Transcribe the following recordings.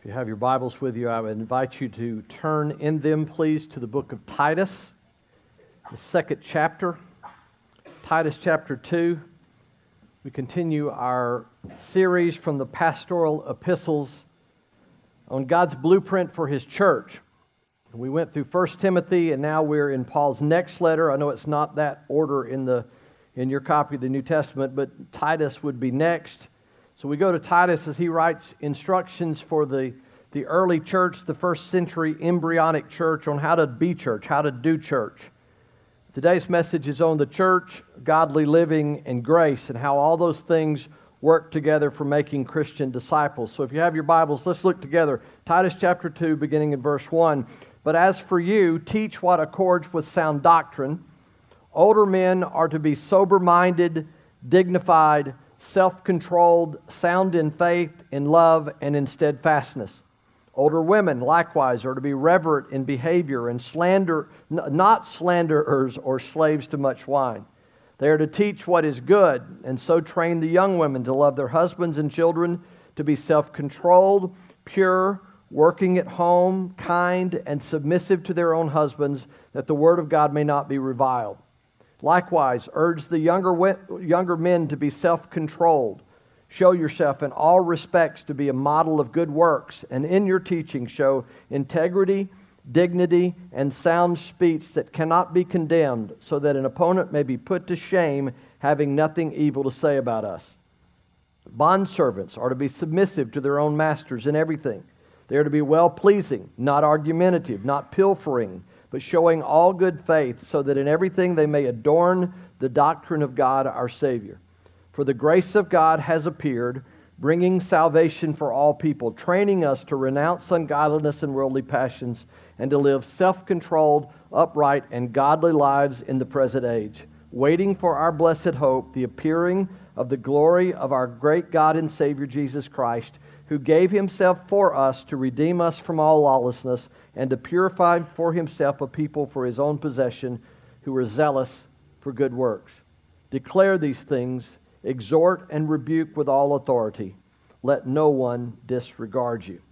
you have your Bibles with you, I would invite you to turn in them, please, to the book of Titus, the second chapter, Titus chapter 2. We continue our series from the pastoral epistles on God's blueprint for His church. We went through 1 Timothy, and now we're in Paul's next letter. I know it's not that order in your copy of the New Testament, but Titus would be next. So we go to Titus as he writes instructions for the early church, the first century embryonic church, on how to be church, how to do church. Today's message is on the church, godly living, and grace, and how all those things work together for making Christian disciples. So if you have your Bibles, let's look together. Titus chapter 2, beginning in verse 1. But as for you, teach what accords with sound doctrine. Older men are to be sober-minded, dignified, self-controlled, sound in faith, in love, and in steadfastness. Older women, likewise, are to be reverent in behavior and not slanderers or slaves to much wine. They are to teach what is good, and so train the young women to love their husbands and children, to be self-controlled, pure, working at home, kind, and submissive to their own husbands, that the word of God may not be reviled. Likewise, urge the younger men to be self-controlled. Show yourself in all respects to be a model of good works, and in your teaching show integrity, dignity, and sound speech that cannot be condemned, so that an opponent may be put to shame, having nothing evil to say about us. Bondservants are to be submissive to their own masters in everything. They are to be well-pleasing, not argumentative, not pilfering, but showing all good faith, so that in everything they may adorn the doctrine of God our Savior. For the grace of God has appeared, bringing salvation for all people, training us to renounce ungodliness and worldly passions, and to live self-controlled, upright, and godly lives in the present age, waiting for our blessed hope, the appearing of the glory of our great God and Savior Jesus Christ, who gave Himself for us to redeem us from all lawlessness, and to purify for Himself a people for His own possession, who are zealous for good works. Declare these things, exhort and rebuke with all authority. Let no one disregard you.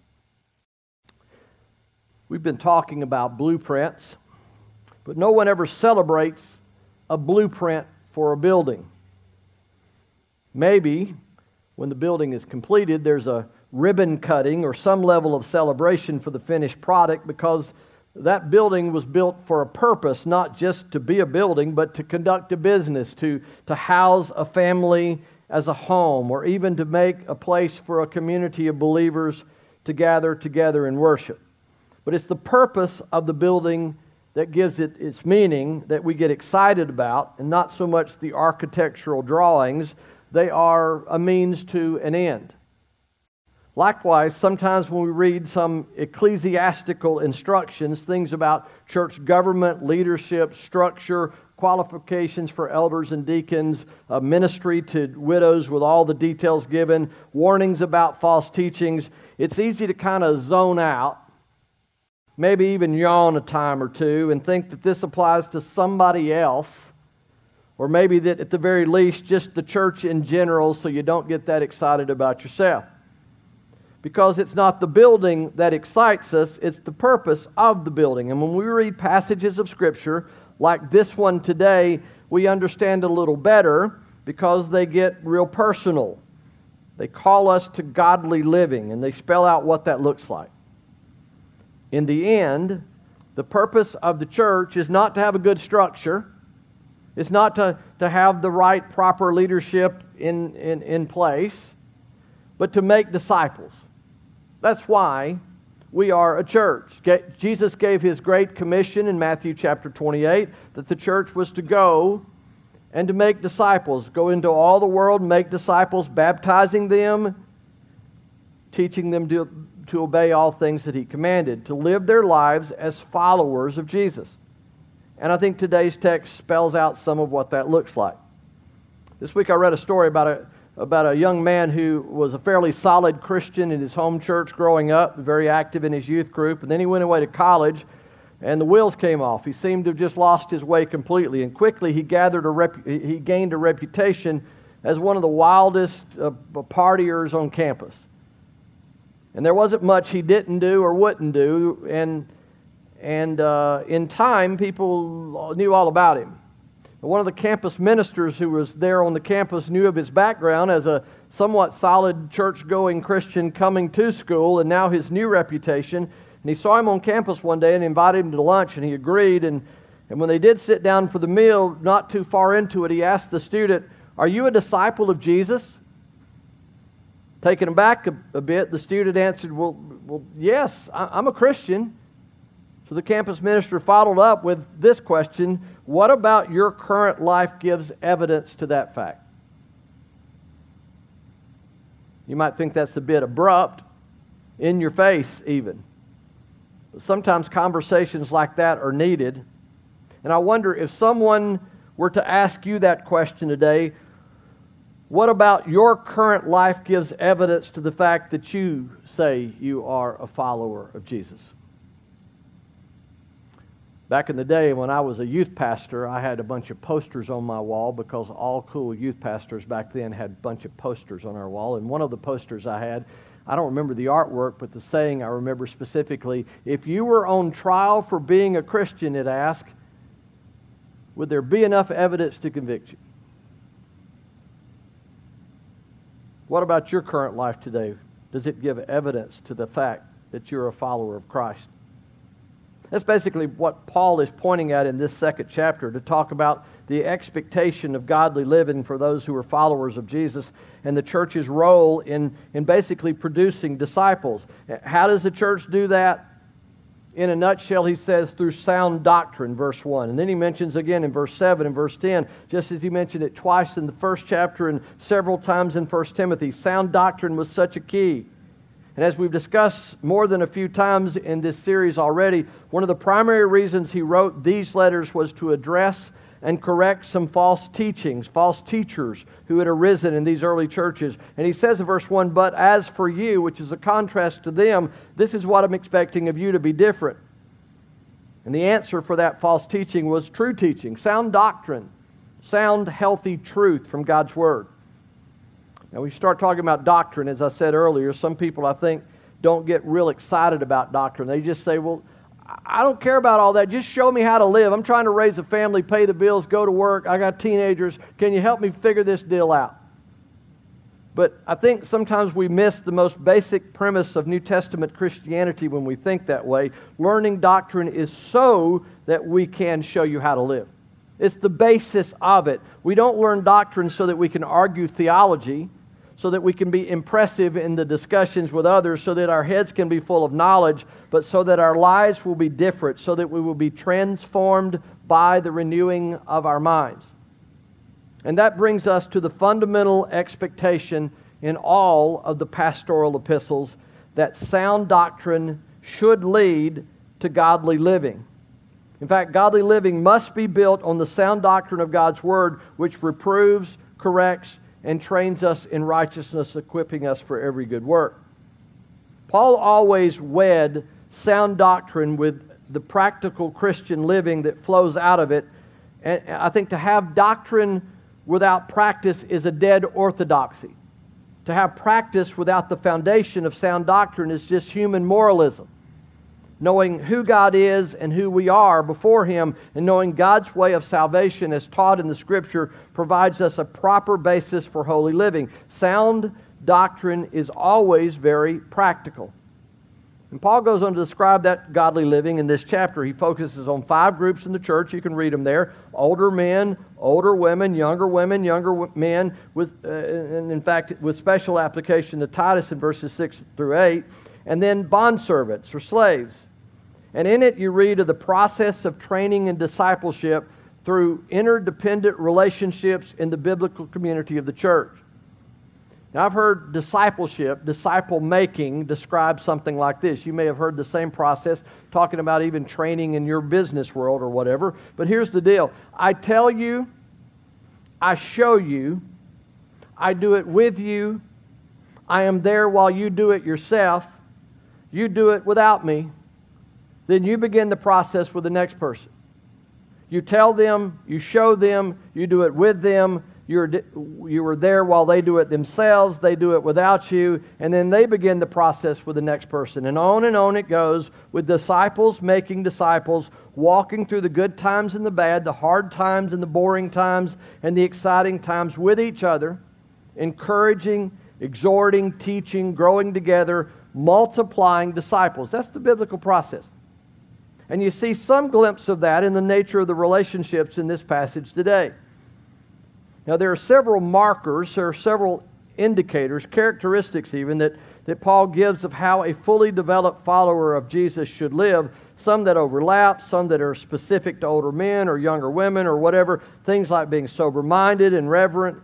We've been talking about blueprints, but no one ever celebrates a blueprint for a building. Maybe when the building is completed, there's a ribbon cutting or some level of celebration for the finished product, because that building was built for a purpose, not just to be a building, but to conduct a business, to house a family as a home, or even to make a place for a community of believers to gather together in worship. But it's the purpose of the building that gives it its meaning, that we get excited about, and not so much the architectural drawings. They are a means to an end. Likewise, sometimes when we read some ecclesiastical instructions, things about church government, leadership, structure, qualifications for elders and deacons, ministry to widows with all the details given, warnings about false teachings, it's easy to kind of zone out, maybe even yawn a time or two, and think that this applies to somebody else, or maybe that at the very least just the church in general, so you don't get that excited about yourself. Because it's not the building that excites us, it's the purpose of the building. And when we read passages of Scripture like this one today, we understand a little better because they get real personal. They call us to godly living, and they spell out what that looks like. In the end, the purpose of the church is not to have a good structure. It's not to have the right, proper leadership in place, but to make disciples. That's why we are a church. Jesus gave His great commission in Matthew chapter 28 that the church was to go and to make disciples. Go into all the world and make disciples, baptizing them, teaching them to obey all things that He commanded, to live their lives as followers of Jesus. And I think today's text spells out some of what that looks like. This week I read a story about a young man who was a fairly solid Christian in his home church growing up, very active in his youth group, and then he went away to college, and the wheels came off. He seemed to have just lost his way completely, and quickly he gained a reputation as one of the wildest partiers on campus. And there wasn't much he didn't do or wouldn't do, and in time, people knew all about him. One of the campus ministers who was there on the campus knew of his background as a somewhat solid church-going Christian coming to school, and now his new reputation. And he saw him on campus one day and invited him to lunch, and he agreed. And when they did sit down for the meal, not too far into it, he asked the student, "Are you a disciple of Jesus?" Taken aback a bit, the student answered, well, yes, I'm a Christian. So the campus minister followed up with this question: what about your current life gives evidence to that fact? You might think that's a bit abrupt, in your face even. But sometimes conversations like that are needed. And I wonder if someone were to ask you that question today, what about your current life gives evidence to the fact that you say you are a follower of Jesus? Back in the day when I was a youth pastor, I had a bunch of posters on my wall because all cool youth pastors back then had a bunch of posters on our wall. And one of the posters I had, I don't remember the artwork, but the saying I remember specifically: if you were on trial for being a Christian, it asked, would there be enough evidence to convict you? What about your current life today? Does it give evidence to the fact that you're a follower of Christ? That's basically what Paul is pointing at in this second chapter, to talk about the expectation of godly living for those who are followers of Jesus and the church's role in basically producing disciples. How does the church do that? In a nutshell, he says through sound doctrine, verse 1. And then he mentions again in verse 7 and verse 10, just as he mentioned it twice in the first chapter and several times in 1 Timothy, sound doctrine was such a key. And as we've discussed more than a few times in this series already, one of the primary reasons he wrote these letters was to address and correct some false teachings, false teachers who had arisen in these early churches. And he says in verse 1, but as for you, which is a contrast to them, this is what I'm expecting of you to be different. And the answer for that false teaching was true teaching, sound doctrine, sound, healthy truth from God's Word. Now, we start talking about doctrine, as I said earlier, some people, I think, don't get real excited about doctrine. They just say, well, I don't care about all that. Just show me how to live. I'm trying to raise a family, pay the bills, go to work. I got teenagers. Can you help me figure this deal out? But I think sometimes we miss the most basic premise of New Testament Christianity when we think that way. Learning doctrine is so that we can show you how to live. It's the basis of it. We don't learn doctrine so that we can argue theology, so that we can be impressive in the discussions with others, so that our heads can be full of knowledge, but so that our lives will be different, so that we will be transformed by the renewing of our minds. And that brings us to the fundamental expectation in all of the pastoral epistles, that sound doctrine should lead to godly living. In fact, godly living must be built on the sound doctrine of God's Word, which reproves, corrects, and trains us in righteousness, equipping us for every good work. Paul always wed sound doctrine with the practical Christian living that flows out of it. And I think to have doctrine without practice is a dead orthodoxy. To have practice without the foundation of sound doctrine is just human moralism. Knowing who God is and who we are before Him, and knowing God's way of salvation as taught in the Scripture, provides us a proper basis for holy living. Sound doctrine is always very practical. And Paul goes on to describe that godly living in this chapter. He focuses on 5 groups in the church. You can read them there. Older men, older women, younger men, and in fact, with special application to Titus in verses 6 through 8, and then bondservants or slaves. And in it you read of the process of training and discipleship through interdependent relationships in the biblical community of the church. Now, I've heard discipleship, disciple making, described something like this. You may have heard the same process talking about even training in your business world or whatever. But here's the deal. I tell you, I show you, I do it with you, I am there while you do it yourself, you do it without me. Then you begin the process with the next person. You tell them, you show them, you do it with them, you were there while they do it themselves, they do it without you, and then they begin the process with the next person. And on it goes, with disciples making disciples, walking through the good times and the bad, the hard times and the boring times, and the exciting times with each other, encouraging, exhorting, teaching, growing together, multiplying disciples. That's the biblical process. And you see some glimpse of that in the nature of the relationships in this passage today. Now, there are several markers, there are several indicators, characteristics even, that Paul gives of how a fully developed follower of Jesus should live. Some that overlap, some that are specific to older men or younger women or whatever. Things like being sober-minded and reverent,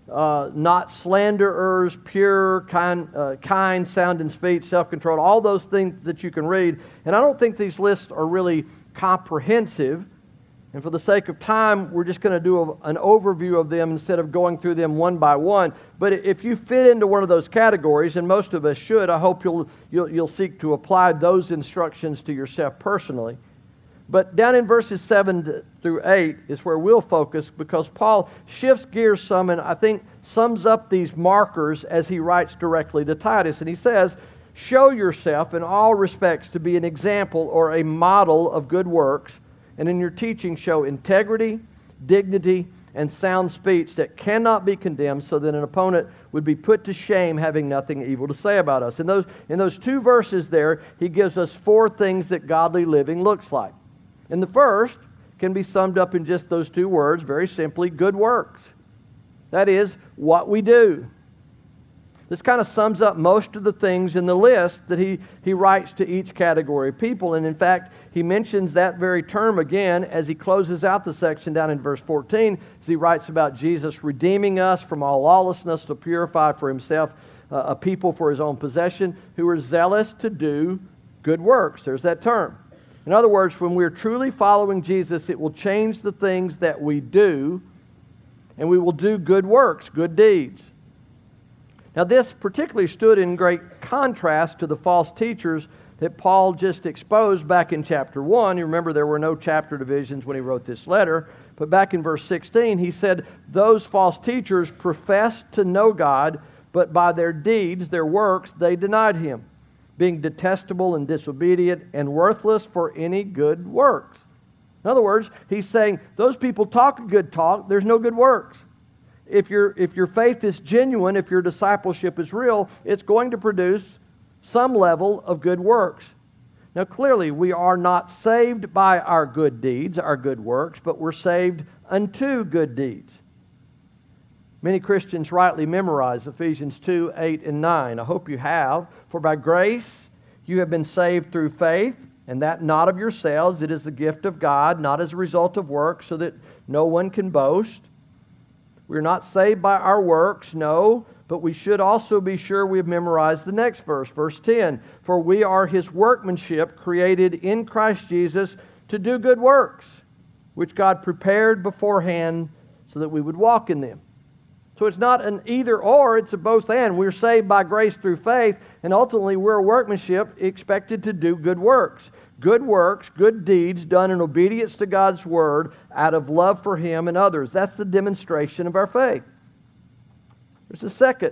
not slanderers, pure, kind, sound in speech, self-controlled, all those things that you can read. And I don't think these lists are really comprehensive. And for the sake of time, we're just going to do an overview of them instead of going through them one by one. But if you fit into one of those categories, and most of us should, I hope you'll seek to apply those instructions to yourself personally. But down in verses 7 through 8 is where we'll focus, because Paul shifts gears some and I think sums up these markers as he writes directly to Titus. And he says, "Show yourself in all respects to be an example or a model of good works, and in your teaching show integrity, dignity, and sound speech that cannot be condemned, so that an opponent would be put to shame, having nothing evil to say about us." In those two verses there, he gives us 4 things that godly living looks like. And the first can be summed up in just those 2 words, very simply, good works. That is, what we do. This kind of sums up most of the things in the list that he writes to each category of people. And in fact, he mentions that very term again as he closes out the section down in verse 14, as he writes about Jesus redeeming us from all lawlessness to purify for himself a people for his own possession who are zealous to do good works. There's that term. In other words, when we're truly following Jesus, it will change the things that we do, and we will do good works, good deeds. Now, this particularly stood in great contrast to the false teachers that Paul just exposed back in chapter 1. You remember there were no chapter divisions when he wrote this letter. But back in verse 16, he said, "Those false teachers professed to know God, but by their deeds, their works, they denied him, being detestable and disobedient and worthless for any good works." In other words, he's saying those people talk a good talk, there's no good works. If your faith is genuine, if your discipleship is real, it's going to produce some level of good works. Now clearly, we are not saved by our good deeds, our good works, but we're saved unto good deeds. Many Christians rightly memorize Ephesians 2, 8, and 9. I hope you have. "For by grace you have been saved through faith, and that not of yourselves, it is the gift of God, not as a result of works, so that no one can boast." We're not saved by our works, no, but we should also be sure we've memorized the next verse, verse 10. "For we are his workmanship, created in Christ Jesus to do good works, which God prepared beforehand so that we would walk in them." So it's not an either or, it's a both and. We're saved by grace through faith, and ultimately we're a workmanship expected to do good works. Good works, good deeds done in obedience to God's Word out of love for Him and others. That's the demonstration of our faith. There's a second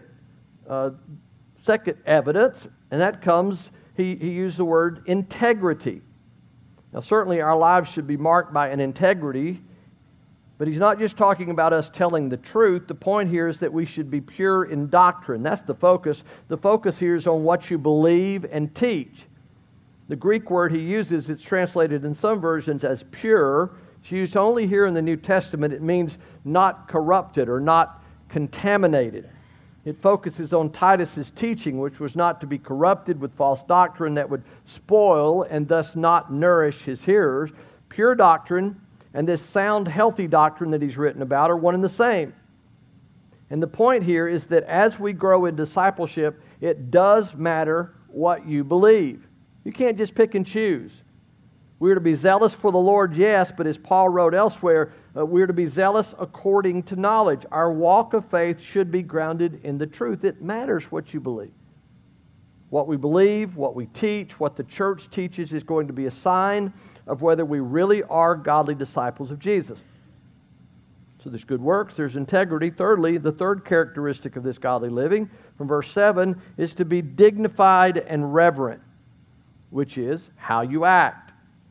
evidence, and that comes, he used the word integrity. Now certainly our lives should be marked by an integrity, but he's not just talking about us telling the truth. The point here is that we should be pure in doctrine. That's the focus. The focus here is on what you believe and teach. The Greek word he uses, it's translated in some versions as pure. It's used only here in the New Testament. It means not corrupted or not contaminated. It focuses on Titus's teaching, which was not to be corrupted with false doctrine that would spoil and thus not nourish his hearers. Pure doctrine and this sound, healthy doctrine that he's written about are one and the same. And the point here is that as we grow in discipleship, it does matter what you believe. You can't just pick and choose. We're to be zealous for the Lord, yes, but as Paul wrote elsewhere, we're to be zealous according to knowledge. Our walk of faith should be grounded in the truth. It matters what you believe. What we believe, what we teach, what the church teaches is going to be a sign of whether we really are godly disciples of Jesus. So there's good works, there's integrity. Thirdly, the third characteristic of this godly living, from verse 7, is to be dignified and reverent, which is how you act.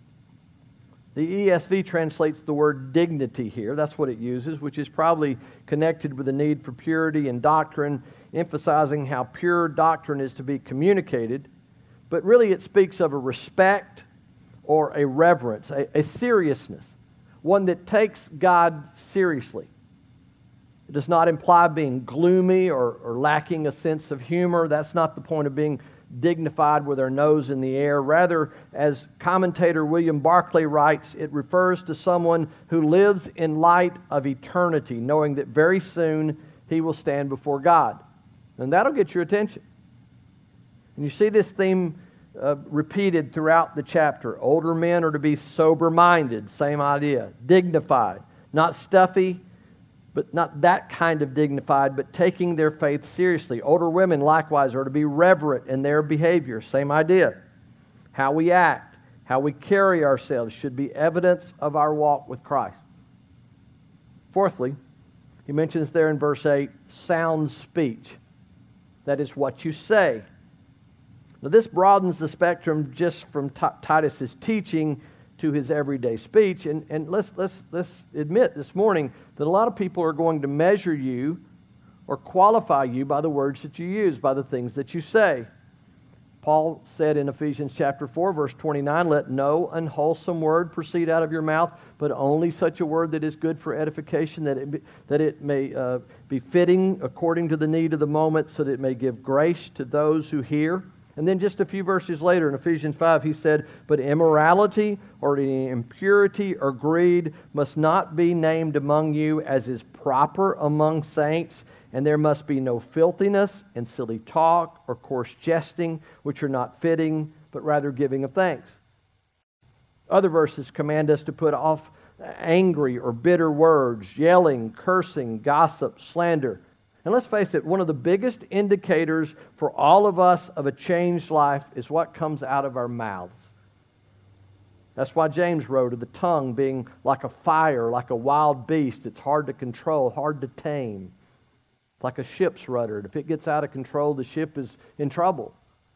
The ESV translates the word dignity here. That's what it uses, which is probably connected with the need for purity in doctrine, emphasizing how pure doctrine is to be communicated. But really it speaks of a respect or a reverence, a seriousness, one that takes God seriously. It does not imply being gloomy or lacking a sense of humor. That's not the point of being dignified with our nose in the air. Rather, as commentator William Barclay writes, it refers to someone who lives in light of eternity, knowing that very soon he will stand before God. And that'll get your attention. And you see this theme repeated throughout the chapter. Older men are to be sober-minded, same idea. Dignified, not stuffy, but not that kind of dignified, but taking their faith seriously. Older women, likewise, are to be reverent in their behavior. Same idea. How we act, how we carry ourselves should be evidence of our walk with Christ. Fourthly, he mentions there in verse 8, sound speech. That is what you say. Now this broadens the spectrum just from Titus's teaching to his everyday speech. And let's admit this morning that a lot of people are going to measure you or qualify you by the words that you use, by the things that you say. Paul said in Ephesians chapter 4, verse 29, let no unwholesome word proceed out of your mouth, but only such a word that is good for edification, that it may be fitting according to the need of the moment, so that it may give grace to those who hear. And then just a few verses later in Ephesians 5, he said, but immorality or impurity or greed must not be named among you as is proper among saints, and there must be no filthiness and silly talk or coarse jesting, which are not fitting, but rather giving of thanks. Other verses command us to put off angry or bitter words, yelling, cursing, gossip, slander. And let's face it, one of the biggest indicators for all of us of a changed life is what comes out of our mouths. That's why James wrote of the tongue being like a fire, like a wild beast. It's hard to control, hard to tame. It's like a ship's rudder. If it gets out of control, the ship is in trouble.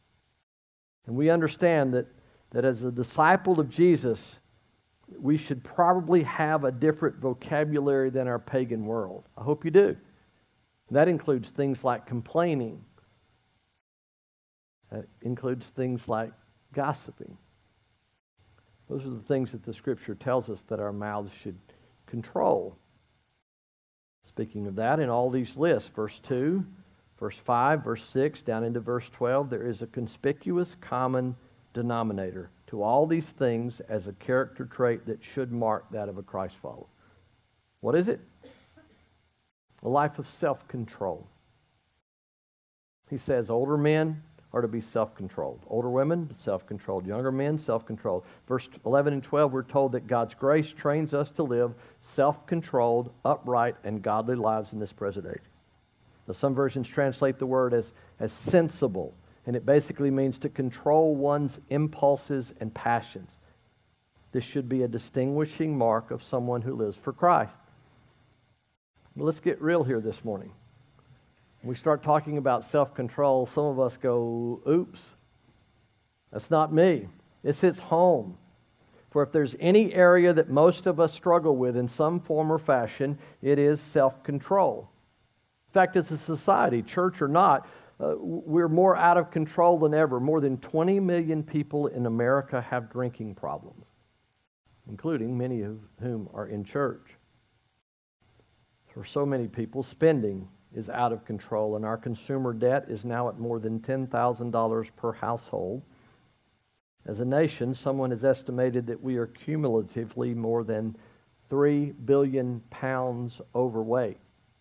And we understand that as a disciple of Jesus, we should probably have a different vocabulary than our pagan world. I hope you do. That includes things like complaining. That includes things like gossiping. Those are the things that the Scripture tells us that our mouths should control. Speaking of that, in all these lists, verse 2, verse 5, verse 6, down into verse 12, there is a conspicuous common denominator to all these things as a character trait that should mark that of a Christ follower. What is it? A life of self-control. He says older men are to be self-controlled. Older women, self-controlled. Younger men, self-controlled. Verse 11 and 12, we're told that God's grace trains us to live self-controlled, upright, and godly lives in this present age. Now, some versions translate the word as sensible, and it basically means to control one's impulses and passions. This should be a distinguishing mark of someone who lives for Christ. But let's get real here this morning. When we start talking about self-control, some of us go, oops, that's not me. This hits home. For if there's any area that most of us struggle with in some form or fashion, it is self-control. In fact, as a society, church or not, we're more out of control than ever. More than 20 million people in America have drinking problems, including many of whom are in church. For so many people, spending is out of control, and our consumer debt is now at more than $10,000 per household. As a nation, someone has estimated that we are cumulatively more than 3 billion pounds overweight.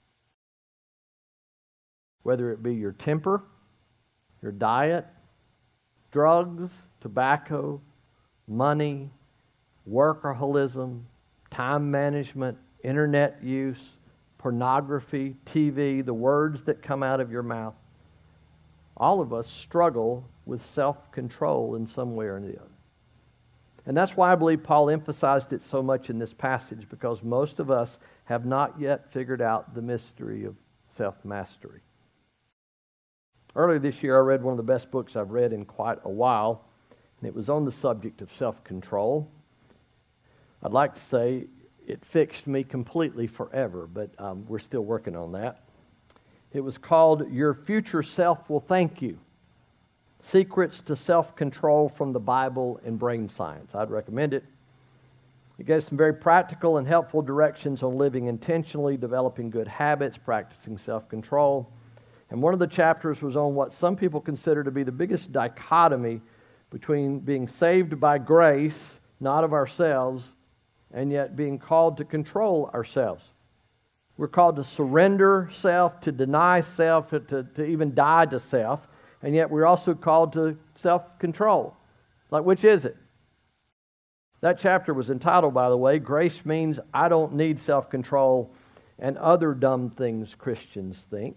Whether it be your temper, your diet, drugs, tobacco, money, workaholism, time management, internet use, pornography, TV, the words that come out of your mouth. All of us struggle with self-control in some way or the other. And that's why I believe Paul emphasized it so much in this passage, because most of us have not yet figured out the mystery of self-mastery. Earlier this year, I read one of the best books I've read in quite a while, and it was on the subject of self-control. I'd like to say it fixed me completely forever, but we're still working on that. It was called Your Future Self Will Thank You: Secrets to Self-Control from the Bible and Brain Science. I'd recommend it. It gave some very practical and helpful directions on living intentionally, developing good habits, practicing self-control. And one of the chapters was on what some people consider to be the biggest dichotomy between being saved by grace, not of ourselves, and yet being called to control ourselves. We're called to surrender self, to deny self, to even die to self, and yet we're also called to self-control. Like, which is it? That chapter was entitled, by the way, Grace Means I Don't Need Self-Control and Other Dumb Things Christians Think.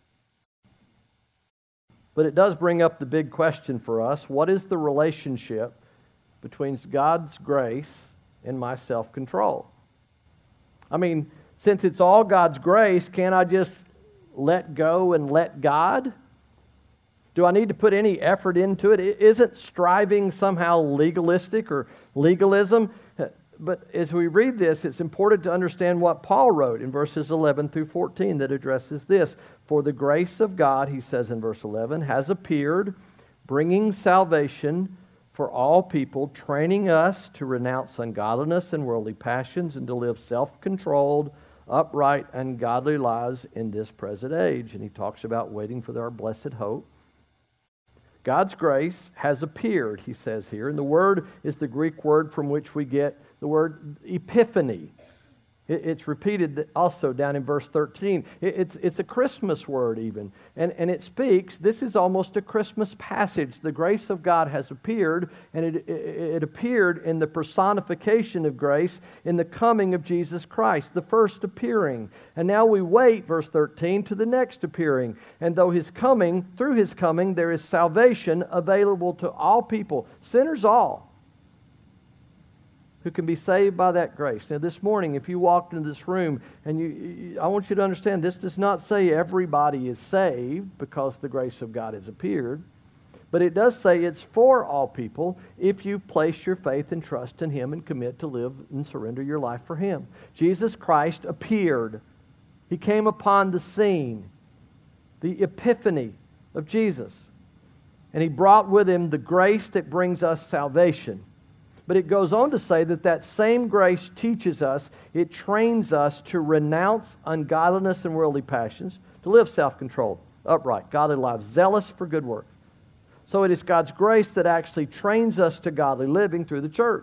But it does bring up the big question for us: what is the relationship between God's grace and my self-control? I mean, since it's all God's grace, can't I just let go and let God? Do I need to put any effort into it? Isn't striving somehow legalistic or legalism? But as we read this, it's important to understand what Paul wrote in verses 11 through 14 that addresses this. For the grace of God, he says in verse 11, has appeared, bringing salvation for all people, training us to renounce ungodliness and worldly passions and to live self-controlled, upright, and godly lives in this present age. And he talks about waiting for our blessed hope. God's grace has appeared, he says here. And the word is the Greek word from which we get the word epiphany. It's repeated also down in verse 13. It's a Christmas word even. And it speaks, this is almost a Christmas passage. The grace of God has appeared, and it appeared in the personification of grace in the coming of Jesus Christ, the first appearing. And now we wait, verse 13, to the next appearing. And through His coming, there is salvation available to all people, sinners all, who can be saved by that grace. Now this morning, if you walked into this room, and I want you to understand, this does not say everybody is saved because the grace of God has appeared, but it does say it's for all people if you place your faith and trust in Him and commit to live and surrender your life for Him. Jesus Christ appeared. He came upon the scene, the epiphany of Jesus, and He brought with Him the grace that brings us salvation. But it goes on to say that same grace teaches us, it trains us to renounce ungodliness and worldly passions, to live self-controlled, upright, godly lives, zealous for good works. So it is God's grace that actually trains us to godly living through the church.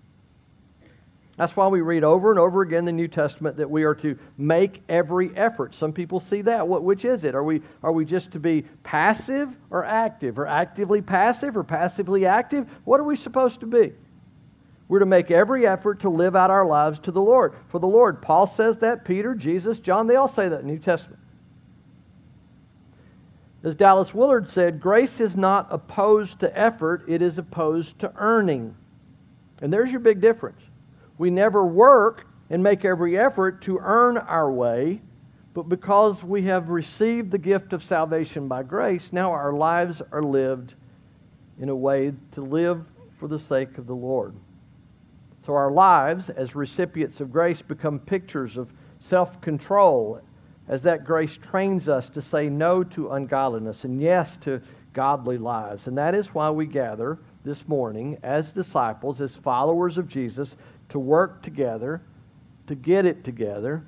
That's why we read over and over again in the New Testament that we are to make every effort. Some people see that. Which is it? Are we just to be passive or active? Or actively passive or passively active? What are we supposed to be? We're to make every effort to live out our lives to the Lord. For the Lord. Paul says that. Peter, Jesus, John, they all say that in the New Testament. As Dallas Willard said, grace is not opposed to effort, it is opposed to earning. And there's your big difference. We never work and make every effort to earn our way, but because we have received the gift of salvation by grace, now our lives are lived in a way to live for the sake of the Lord. So our lives as recipients of grace become pictures of self-control as that grace trains us to say no to ungodliness and yes to godly lives. And that is why we gather this morning as disciples, as followers of Jesus, to work together, to get it together.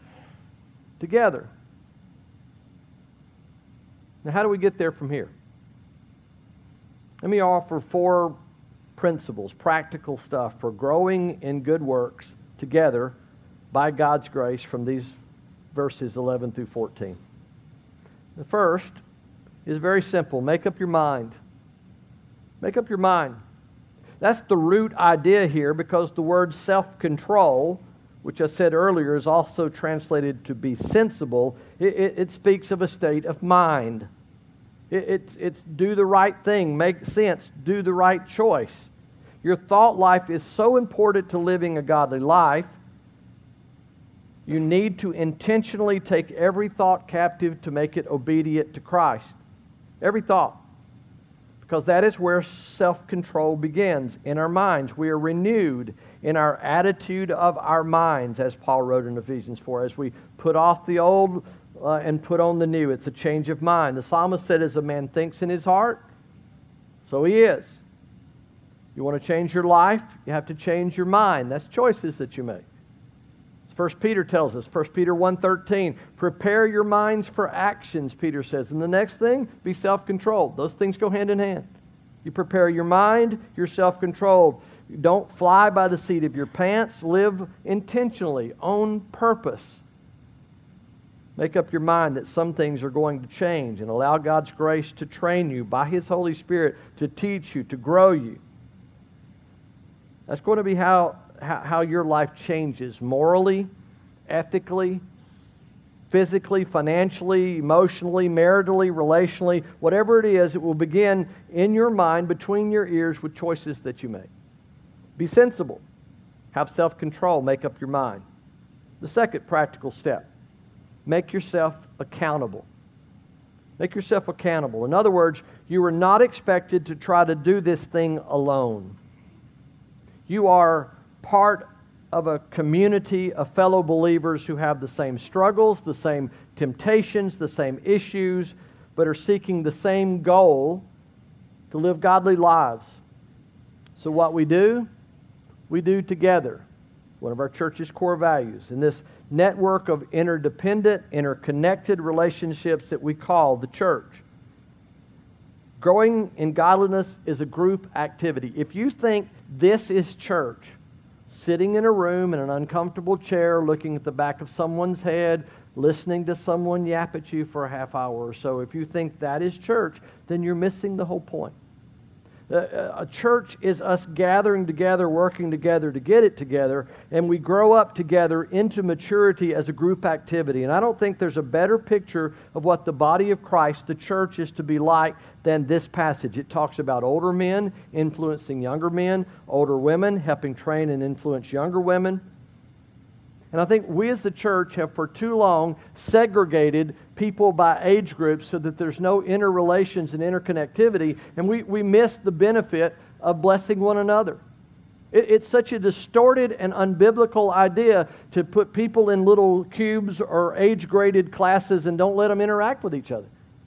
Now, how do we get there from here? Let me offer 4 principles, practical stuff for growing in good works together by God's grace from these verses 11 through 14. The first is very simple. Make up your mind. Make up your mind. That's the root idea here, because the word self-control, which I said earlier is also translated to be sensible, it speaks of a state of mind. It's do the right thing, make sense, do the right choice. Your thought life is so important to living a godly life. You need to intentionally take every thought captive to make it obedient to Christ. Every thought. Because that is where self-control begins, in our minds. We are renewed in our attitude of our minds, as Paul wrote in Ephesians 4, as we put off the old and put on the new. It's a change of mind. The psalmist said, as a man thinks in his heart, so he is. You want to change your life, you have to change your mind. That's choices that you make. 1 Peter tells us, 1 Peter 1:13, prepare your minds for actions, Peter says. And the next thing, be self-controlled. Those things go hand in hand. You prepare your mind, you're self-controlled. Don't fly by the seat of your pants. Live intentionally, on purpose. Make up your mind that some things are going to change, and allow God's grace to train you by His Holy Spirit to teach you, to grow you. That's going to be how your life changes morally, ethically, physically, financially, emotionally, maritally, relationally. Whatever it is, it will begin in your mind, between your ears, with choices that you make. Be sensible. Have self-control. Make up your mind. The second practical step, make yourself accountable. Make yourself accountable. In other words, you are not expected to try to do this thing alone. You are part of a community of fellow believers who have the same struggles, the same temptations, the same issues, but are seeking the same goal, to live godly lives. So what we do together. One of our church's core values. In this network of interdependent, interconnected relationships that we call the church. Growing in godliness is a group activity. If you think this is church, sitting in a room in an uncomfortable chair, looking at the back of someone's head, listening to someone yap at you for a half hour or so, if you think that is church, then you're missing the whole point. A church is us gathering together, working together to get it together, and we grow up together into maturity as a group activity. And I don't think there's a better picture of what the body of Christ, the church, is to be like than this passage. It talks about older men influencing younger men, older women helping train and influence younger women. And I think we as the church have for too long segregated people by age groups so that there's no interrelations and interconnectivity, and we miss the benefit of blessing one another. It's such a distorted and unbiblical idea to put people in little cubes or age-graded classes and don't let them interact with each other.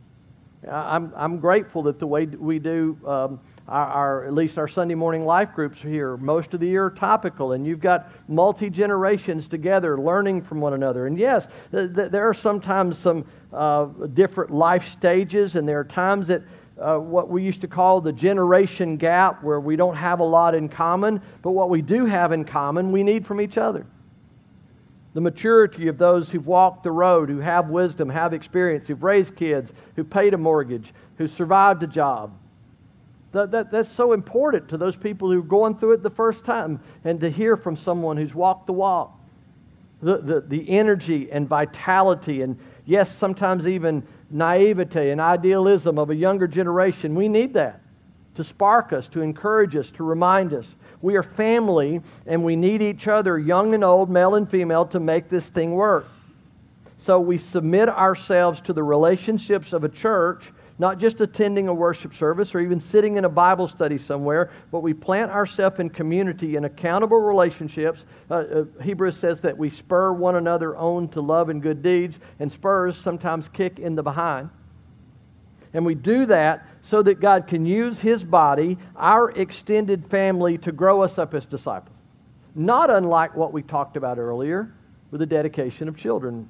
I'm grateful that the way we do at least our Sunday morning life groups here, most of the year are topical, and you've got multi-generations together learning from one another. And yes, there are sometimes some different life stages, and there are times that what we used to call the generation gap, where we don't have a lot in common, but what we do have in common, we need from each other. The maturity of those who've walked the road, who have wisdom, have experience, who've raised kids, who paid a mortgage, who survived a job. That's so important to those people who are going through it the first time, and to hear from someone who's walked the walk. The energy and vitality, and yes, sometimes even naivete and idealism of a younger generation. We need that to spark us, to encourage us, to remind us. We are family, and we need each other, young and old, male and female, to make this thing work. So we submit ourselves to the relationships of a church, not just attending a worship service or even sitting in a Bible study somewhere, but we plant ourselves in community in accountable relationships. Hebrews says that we spur one another on to love and good deeds, and spurs sometimes kick in the behind. And we do that so that God can use His body, our extended family, to grow us up as disciples. Not unlike what we talked about earlier with the dedication of children.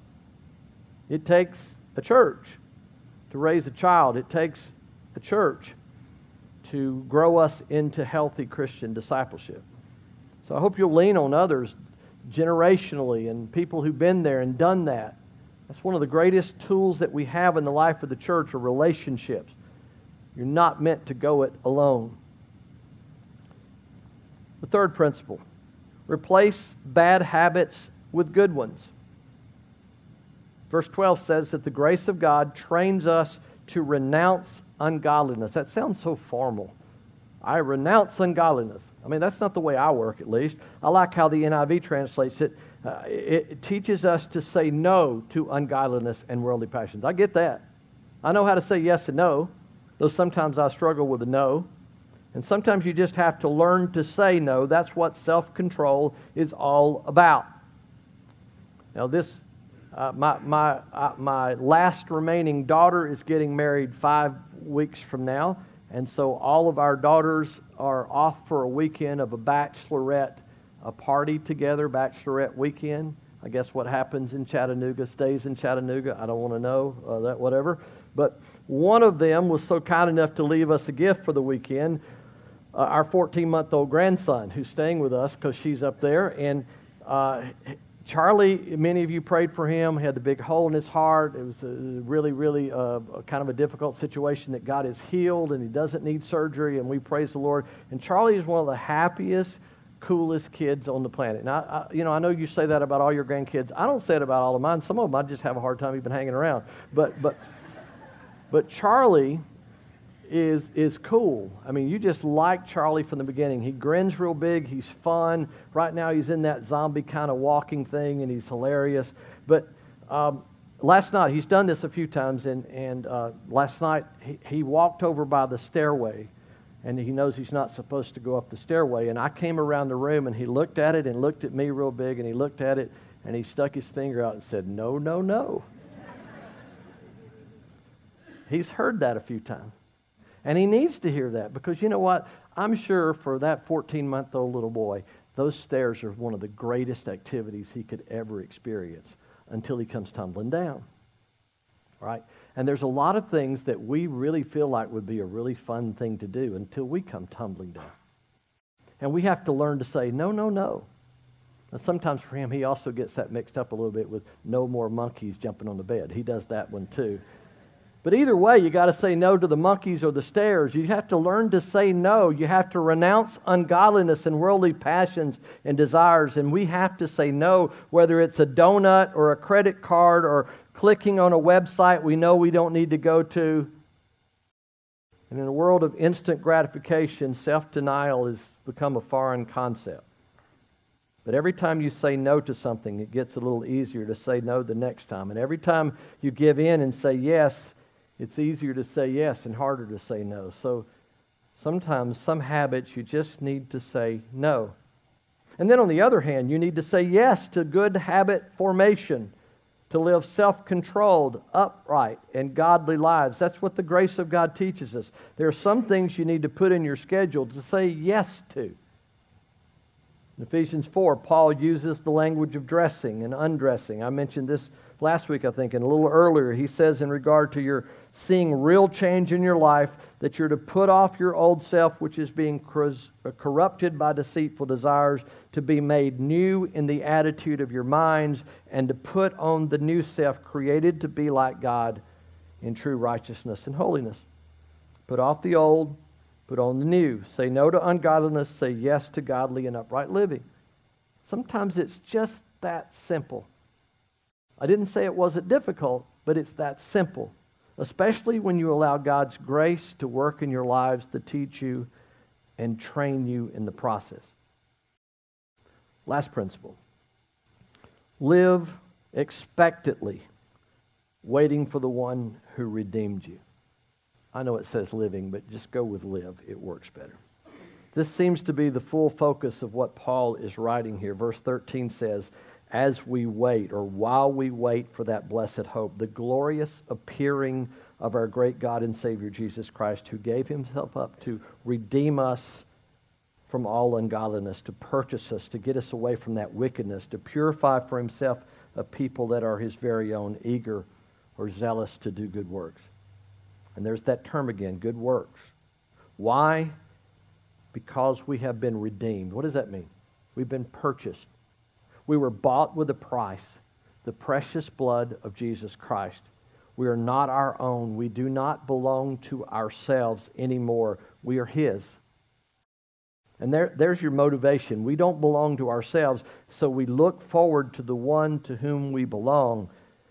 It takes a church to raise a child. It takes a church to grow us into healthy Christian discipleship. So I hope you'll lean on others generationally, and people who've been there and done that. That's one of the greatest tools that we have in the life of the church, are relationships. You're not meant to go it alone. The third principle, replace bad habits with good ones. Verse 12 says that the grace of God trains us to renounce ungodliness. That sounds so formal. I renounce ungodliness. I mean, that's not the way I work, at least. I like how the NIV translates it. It teaches us to say no to ungodliness and worldly passions. I get that. I know how to say yes and no, though sometimes I struggle with a no. And sometimes you just have to learn to say no. That's what self-control is all about. Now, my last remaining daughter is getting married 5 weeks from now, and so all of our daughters are off for a weekend of a bachelorette party together, bachelorette weekend. I guess what happens in Chattanooga stays in Chattanooga. I don't want to know that, whatever. But one of them was so kind enough to leave us a gift for the weekend. Our 14-month-old grandson, who's staying with us because she's up there, and Charlie, many of you prayed for him. He had the big hole in his heart. It was really, really kind of a difficult situation that God has healed, and he doesn't need surgery, and we praise the Lord. And Charlie is one of the happiest, coolest kids on the planet. Now, I know you say that about all your grandkids. I don't say it about all of mine. Some of them I just have a hard time even hanging around. But Charlie is cool. I mean, you just like Charlie from the beginning. He grins real big. He's fun. Right now he's in that zombie kind of walking thing, and he's hilarious. But last night, he's done this a few times, and last night he walked over by the stairway, and he knows he's not supposed to go up the stairway. And I came around the room, and he looked at it and looked at me real big, and he looked at it, and he stuck his finger out and said, "No, no, no." He's heard that a few times. And he needs to hear that, because you know what? I'm sure for that 14-month-old little boy, those stairs are one of the greatest activities he could ever experience until he comes tumbling down. Right? And there's a lot of things that we really feel like would be a really fun thing to do until we come tumbling down. And we have to learn to say, no, no, no. And sometimes for him, he also gets that mixed up a little bit with no more monkeys jumping on the bed. He does that one too. But either way, you got to say no to the monkeys or the stairs. You have to learn to say no. You have to renounce ungodliness and worldly passions and desires. And we have to say no, whether it's a donut or a credit card or clicking on a website we know we don't need to go to. And in a world of instant gratification, self-denial has become a foreign concept. But every time you say no to something, it gets a little easier to say no the next time. And every time you give in and say yes, it's easier to say yes and harder to say no. So sometimes some habits you just need to say no. And then on the other hand, you need to say yes to good habit formation, to live self-controlled, upright, and godly lives. That's what the grace of God teaches us. There are some things you need to put in your schedule to say yes to. In Ephesians 4, Paul uses the language of dressing and undressing. I mentioned this last week, I think, and a little earlier. He says in regard to your seeing real change in your life, that you're to put off your old self, which is being corrupted by deceitful desires, to be made new in the attitude of your minds, and to put on the new self, created to be like God in true righteousness and holiness. Put off the old, put on the new. Say no to ungodliness, say yes to godly and upright living. Sometimes it's just that simple. I didn't say it wasn't difficult, but it's that simple. Especially when you allow God's grace to work in your lives to teach you and train you in the process. Last principle. Live expectantly, waiting for the one who redeemed you. I know it says living, but just go with live. It works better. This seems to be the full focus of what Paul is writing here. Verse 13 says, as we wait, or while we wait for that blessed hope, the glorious appearing of our great God and Savior Jesus Christ, who gave himself up to redeem us from all ungodliness, to purchase us, to get us away from that wickedness, to purify for himself a people that are his very own, eager or zealous to do good works. And there's that term again, good works. Why? Because we have been redeemed. What does that mean? We've been purchased. We were bought with a price, the precious blood of Jesus Christ. We are not our own. We do not belong to ourselves anymore. We are his. And there's your motivation. We don't belong to ourselves, so we look forward to the one to whom we belong.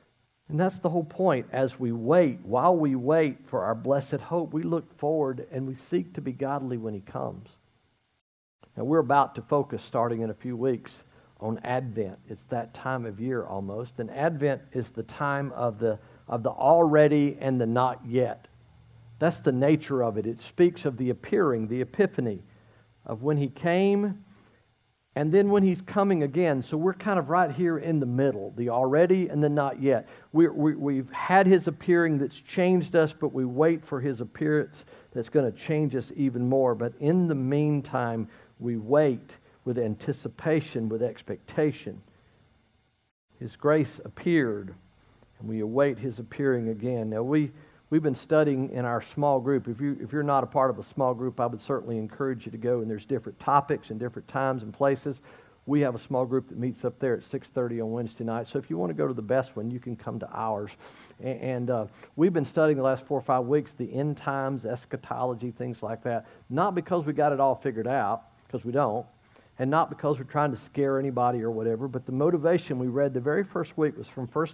And that's the whole point. As we wait, while we wait for our blessed hope, we look forward and we seek to be godly when He comes. Now, we're about to focus, starting in a few weeks, on Advent. It's that time of year almost. And Advent is the time of the already and the not yet. That's the nature of it. It speaks of the appearing, the epiphany, of when He came and then when He's coming again. So we're kind of right here in the middle, the already and the not yet. We've had His appearing that's changed us, but we wait for His appearance that's going to change us even more. But in the meantime, we wait with anticipation, with expectation. His grace appeared, and we await His appearing again. Now, we've been studying in our small group. If you're not a part of a small group, I would certainly encourage you to go. And there's different topics and different times and places. We have a small group that meets up there at 6:30 on Wednesday night. So if you want to go to the best one, you can come to ours. And we've been studying the last 4 or 5 weeks the end times, eschatology, things like that. Not because we got it all figured out, because we don't. And not because we're trying to scare anybody or whatever, but the motivation we read the very first week was from 2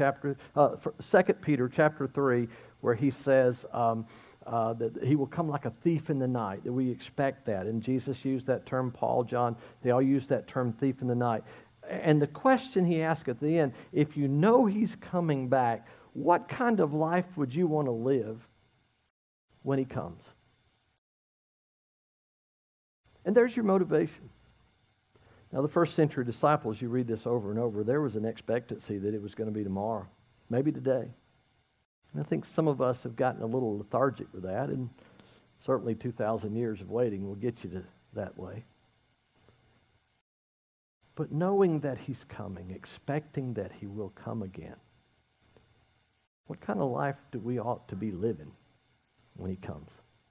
Peter chapter 3, where he says that He will come like a thief in the night, that we expect that. And Jesus used that term, Paul, John, they all use that term, thief in the night. And the question he asked at the end, if you know He's coming back, what kind of life would you want to live when He comes? And there's your motivation. Now, the first century disciples, you read this over and over, there was an expectancy that it was going to be tomorrow, maybe today. And I think some of us have gotten a little lethargic with that, and certainly 2,000 years of waiting will get you to that way. But knowing that He's coming, expecting that He will come again, what kind of life do we ought to be living when He comes?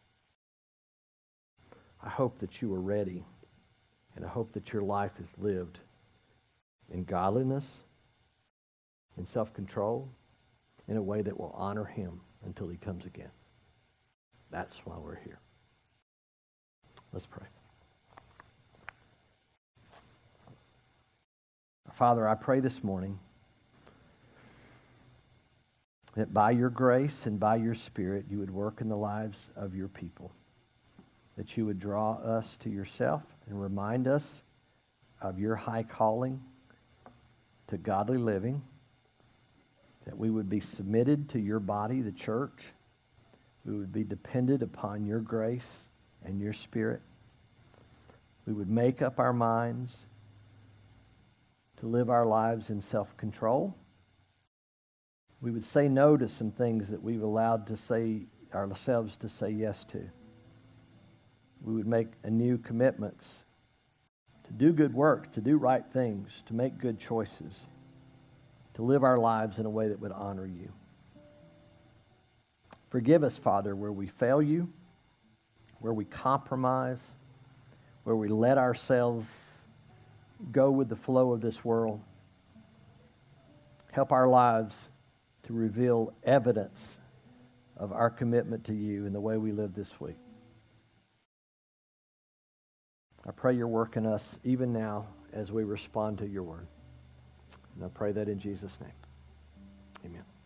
I hope that you are ready. And I hope that your life is lived in godliness, in self-control, in a way that will honor Him until He comes again. That's why we're here. Let's pray. Father, I pray this morning that by your grace and by your Spirit you would work in the lives of your people, that you would draw us to yourself and remind us of your high calling to godly living, that we would be submitted to your body, the church. We would be dependent upon your grace and your Spirit. We would make up our minds to live our lives in self-control. We would say no to some things that we've allowed to say ourselves to say yes to. We would make anew commitments to do good work, to do right things, to make good choices, to live our lives in a way that would honor you. Forgive us, Father, where we fail you, where we compromise, where we let ourselves go with the flow of this world. Help our lives to reveal evidence of our commitment to you in the way we live this week. I pray you're working us even now as we respond to your word. And I pray that in Jesus' name. Amen.